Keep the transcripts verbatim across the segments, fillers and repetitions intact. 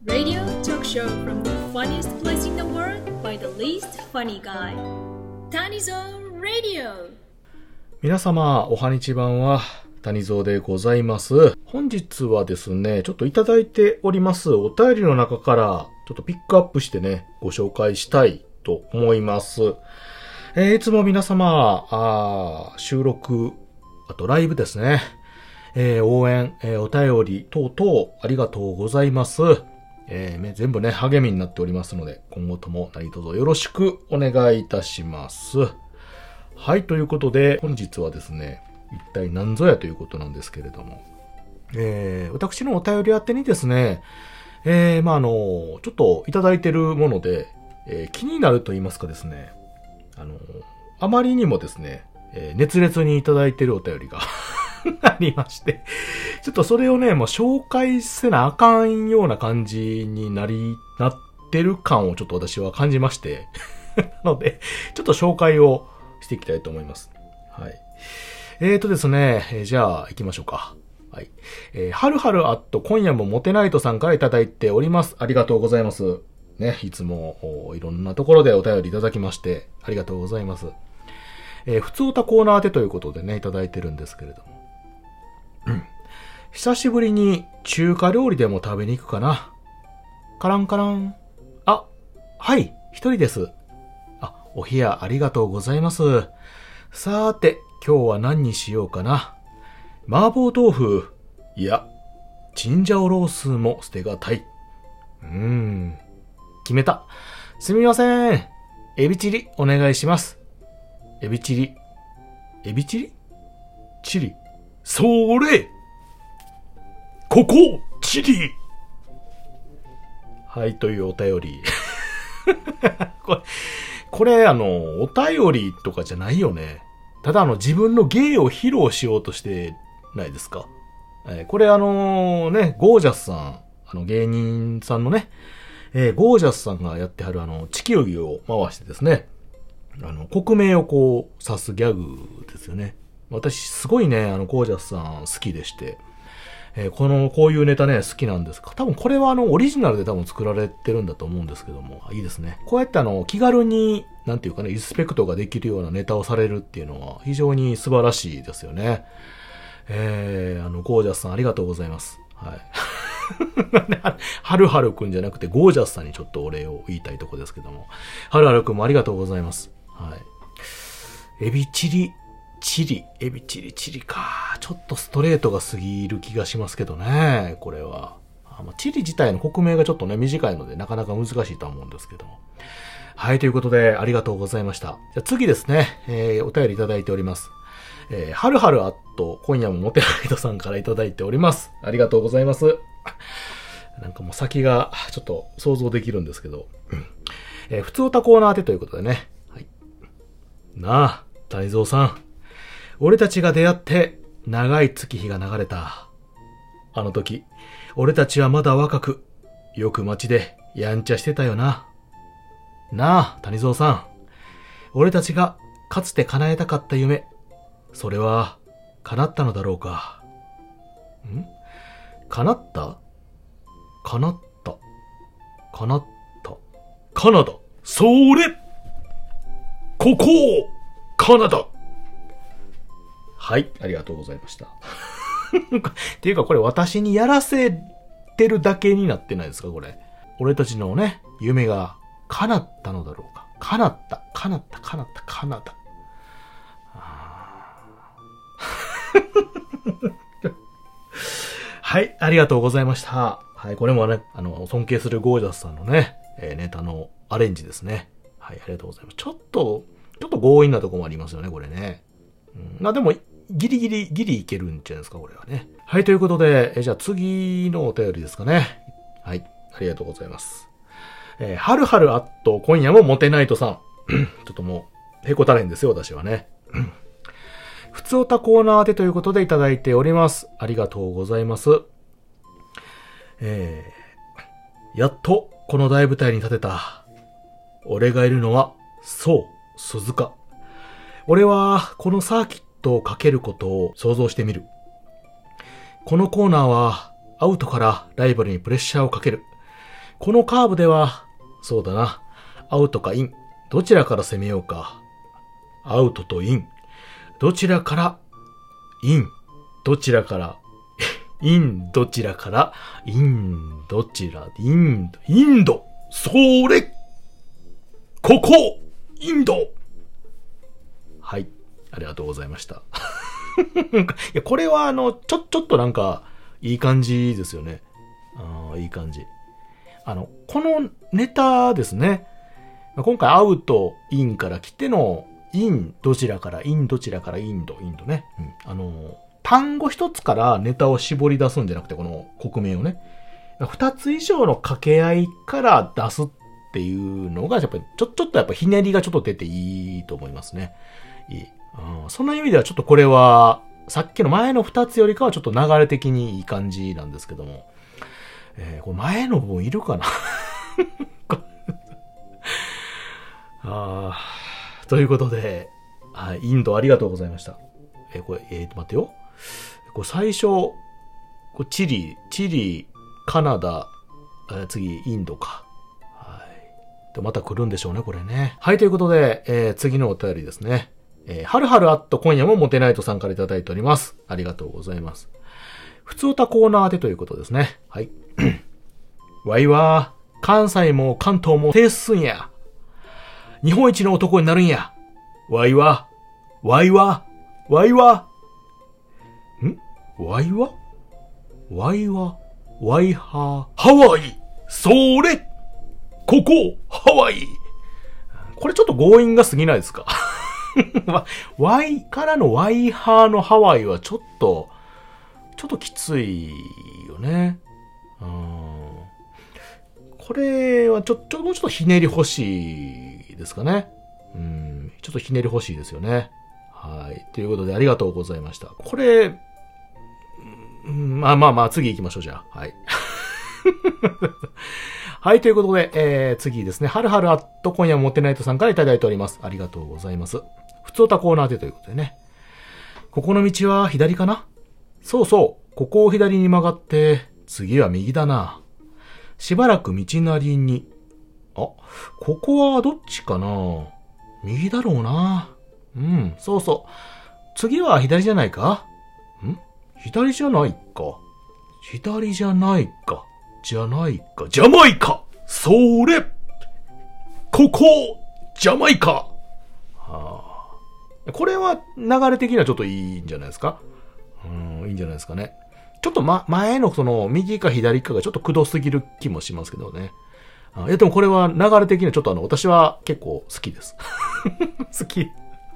Radio talk show from the funniest place in the world by the least funny guy. Tanizo Radio. 皆様、おはにちばんは、谷蔵でございます。本日はですね、ちょっといただいておりますお便りの中から、ちょっとピックアップしてね、ご紹介したいと思います。えー、いつも皆様、あ収録、あとライブですね、えー、応援、えー、お便り等々ありがとうございます。えー、全部ね、励みになっておりますので、今後とも何卒よろしくお願いいたします。はい、ということで、本日はですね、一体何ぞやということなんですけれども、えー、私のお便り宛てにですね、えー、まあ、あの、ちょっといただいてるもので、えー、気になると言いますかですね、あの、あまりにもですね、えー、熱烈にいただいてるお便りがありまして、ちょっとそれをね、もう紹介せなあかんような感じになり、なってる感をちょっと私は感じまして、なので、ちょっと紹介をしていきたいと思います。はい。えーとですね、えー、じゃあ行きましょうか。はい。えー、はるはるあっと今夜もモテナイトさんからいただいております。ありがとうございます。ね、いつもいろんなところでお便りいただきましてありがとうございます。えー、普通歌コーナーでということでね、いただいてるんですけれども。うん、久しぶりに中華料理でも食べに行くかな。カランカラン。あ、はい、一人です。あ、お部屋ありがとうございます。さーて、今日は何にしようかな。麻婆豆腐。いや、チンジャオロースーも捨てがたい。うーん。決めた。すみません。エビチリお願いします。エビチリ。エビチリチリ。それここチリ。はい、というお便り。これ、これあの、お便りとかじゃないよね。ただあの自分の芸を披露しようとしてないですか。えー、これあのね、ゴージャスさん、あの芸人さんのね、えー、ゴージャスさんがやってはるあの地球儀を回してですね、あの国名をこう指すギャグですよね。私すごいね、あのゴージャスさん好きでして、えー、このこういうネタね好きなんですか。多分これはあのオリジナルで多分作られてるんだと思うんですけども、いいですね。こうやってあの気軽になんていうかね、リスペクトができるようなネタをされるっていうのは非常に素晴らしいですよね。えー、あのゴージャスさんありがとうございます。はい。はるはるくんじゃなくてゴージャスさんにちょっとお礼を言いたいとこですけども、はるはるくんもありがとうございます。はい。エビチリチリ、エビチリチリか。ちょっとストレートが過ぎる気がしますけどね、これは。あまあ、チリ自体の国名がちょっとね、短いのでなかなか難しいとは思うんですけども。はい、ということで、ありがとうございました。じゃあ次ですね、えー、お便りいただいております。えー、はるはるあっと、今夜もモテナイトさんからいただいております。ありがとうございます。なんかもう先がちょっと想像できるんですけど。えー、普通歌コーナーでということでね。はい。なあ、谷蔵さん。俺たちが出会って長い月日が流れた。あの時、俺たちはまだ若く、よく街でやんちゃしてたよな。なあ、谷蔵さん。俺たちがかつて叶えたかった夢、それは叶ったのだろうか。ん？叶った？叶った。叶った。カナダ。それ！ここ！カナダ！はい、ありがとうございました。っていうかこれ私にやらせてるだけになってないですかこれ。俺たちのね、夢が叶ったのだろうか。叶った、叶った、叶った、カナダ。はい、ありがとうございました。はい、これもね、あの、尊敬するゴージャスさんのね、えー、ネタのアレンジですね。はい、ありがとうございます。ちょっと、ちょっと強引なとこもありますよね、これね。うん、まあでも、ギリギリ、ギリいけるんじゃないですか、これはね。はい、ということで、えじゃあ次のお便りですかね。はい、ありがとうございます。えー、はるはるあっと、今夜もモテナイトさん。ちょっともう、へこたれんですよ、私はね。普通歌コーナーでということでいただいております。ありがとうございます。えー、やっと、この大舞台に立てた。俺がいるのは、そう、鈴鹿。俺は、このサーキットをかけることを想像してみる。このコーナーは、アウトからライバルにプレッシャーをかける。 このカーブでは、そうだな。アウトかイン。どちらから攻めようか。アウトとイン。どちらからイン。どちらからイン。どちらからイン。どちらインド。インド。それここインド。はい。ありがとうございました。いや、これはあの、ちょ、ちょっとなんか、いい感じですよね。ああ、いい感じ。あの、このネタですね。今回アウト、インから来ての、イン、どちらから、イン、どちらから、インド、インドね。うん、あの、単語一つからネタを絞り出すんじゃなくて、この国名をね。二つ以上の掛け合いから出すっていうのが、やっぱり、ちょ、ちょっとやっぱひねりがちょっと出ていいと思いますね。いい。うん、その意味ではちょっとこれは、さっきの前の二つよりかはちょっと流れ的にいい感じなんですけども。えー、これ前の部分いるかなあーということで、はい、インドありがとうございました。えー、これ、えーと、待ってよ。これ最初、これチリ、チリ、カナダ、えー、次、インドか。はい。で、また来るんでしょうね、これね。はい、ということで、えー、次のお便りですね。えー、はるはるあっと今夜もモテナイトさんからいただいております。ありがとうございます。ふつおたコーナーでということですね。はい。わいは、関西も関東も制すんや。日本一の男になるんや。わいは、わいは、わいは、んわいはわいは、わいは、ハワイそれここハワイこれちょっと強引が過ぎないですかワイからのワイハーのハワイはちょっと、ちょっときついよね。うん、これはちょっと、もうちょっとひねり欲しいですかね。うん、ちょっとひねり欲しいですよね。はい。ということでありがとうございました。これ、うん、まあまあまあ次行きましょう、じゃあ。はい。はい、ということで、えー、次ですね。はるはるあっと今夜もモテナイトさんからいただいております。ありがとうございます。ふつおたコーナーでということでね。ここの道は左かな？そうそう。ここを左に曲がって、次は右だな。しばらく道なりに。あ、ここはどっちかな？右だろうな。うん、そうそう。次は左じゃないか？ん？左じゃないか。左じゃないか。じゃないか。ジャマイカ！それ！ここ！ジャマイカ！はあ、これは流れ的にはちょっといいんじゃないですか？うん、いいんじゃないですかね。ちょっとま、前のその、右か左かがちょっとくどすぎる気もしますけどね。あ、いやでもこれは流れ的にはちょっとあの、私は結構好きです。好き。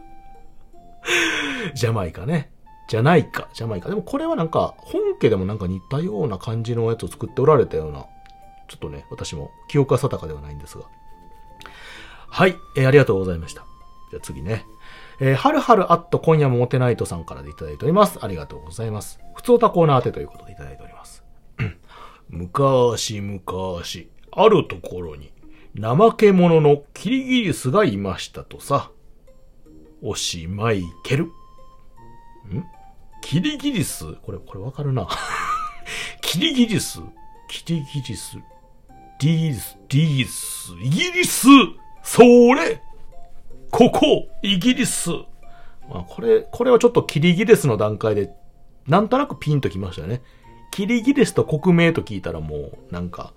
ジャマイカね。じゃないか、ジャマイカ。でもこれはなんか、本家でもなんか似たような感じのやつを作っておられたような、ちょっとね、私も記憶は定かではないんですが。はい、えー、ありがとうございました。じゃあ次ね。えー、はるはるあっと今夜もモテナイトさんからでいただいております。ありがとうございます。ふつおたコーナーてということでいただいております。昔々、あるところに、怠け者のキリギリスがいましたとさ。おしまいける。んキリギリスこれ、これわかるな。キリギリスキリギリスディース、ディース、イギリスそれここイギリス、まあ、これ、これはちょっとキリギリスの段階で、なんとなくピンときましたよね。キリギリスと国名と聞いたらもう、なんか。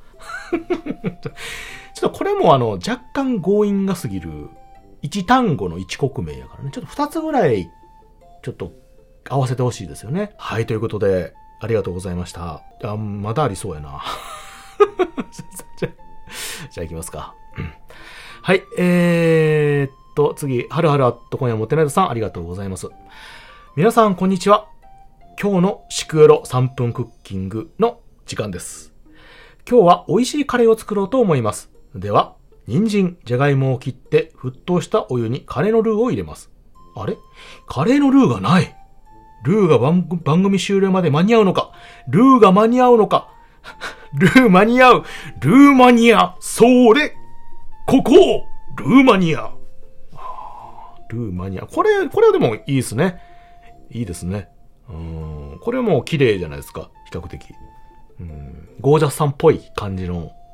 ちょっとこれもあの、若干強引が過ぎる、一単語の一国名やからね。ちょっと二つぐらい、ちょっと、合わせてほしいですよね。はい、ということで、ありがとうございました。あ、まだありそうやな。じゃ、じゃあ行きますか。はい、えーっと、次、はるはるあっと今夜もてなどさん、ありがとうございます。皆さん、こんにちは。今日のシクヨロさんぷんクッキングの時間です。今日は美味しいカレーを作ろうと思います。では、人参、じゃがいもを切って沸騰したお湯にカレーのルーを入れます。あれ？カレーのルーがない。ルーが 番, 番組終了まで間に合うのか？ルーが間に合うのか？ルー間に合う！ルーマニア！それ！ここ！ルーマニア！ルーマニア。これ、これはでもいいですね。いいですね。うーん。これも綺麗じゃないですか。比較的。うん。ゴージャスさんっぽい感じの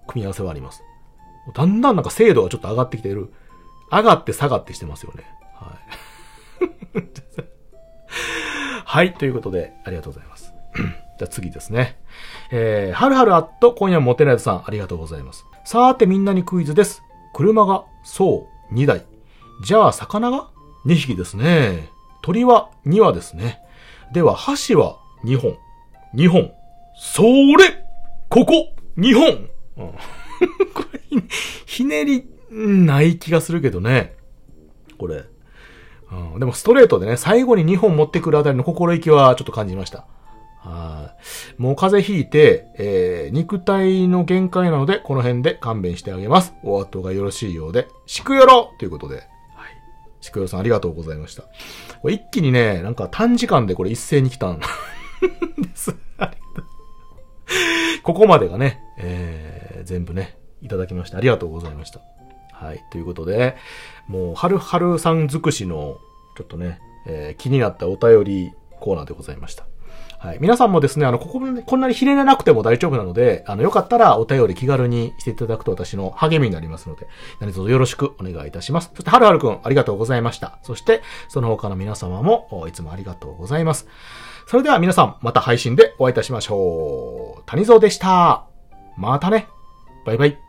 組み合わせはあります。だんだんなんか精度がちょっと上がってきてる。上がって下がってしてますよね。はい。はい、ということで、ありがとうございます。じゃあ次ですね。えー、はるはるあっと、今夜もモテないさん、ありがとうございます。さーてみんなにクイズです。車が、そう、にだい。じゃあ、魚がにひきですね。鳥はにわですね。では、箸はにほん。にほん。それここにほん、うん、これ、ひねり、ない気がするけどね。これ。うん、でもストレートでね、最後ににほん持ってくるあたりの心意気はちょっと感じました。はい。もう風邪ひいて、えー、肉体の限界なので、この辺で勘弁してあげます。お後がよろしいようで、しくよろということで。はい。しくよろさんありがとうございました。これ一気にね、なんか短時間でこれ一斉に来たんです。ありがとう。ここまでがね、えー、全部ね、いただきましてありがとうございました。はい。ということで、もう、はるはるさん尽くしの、ちょっとね、えー、気になったお便りコーナーでございました。はい。皆さんもですね、あの、ここ、こんなにひねれなくても大丈夫なので、あの、よかったらお便り気軽にしていただくと私の励みになりますので、何卒よろしくお願いいたします。そして、はるはるくん、ありがとうございました。そして、その他の皆様も、いつもありがとうございます。それでは皆さん、また配信でお会いいたしましょう。谷蔵でした。またね。バイバイ。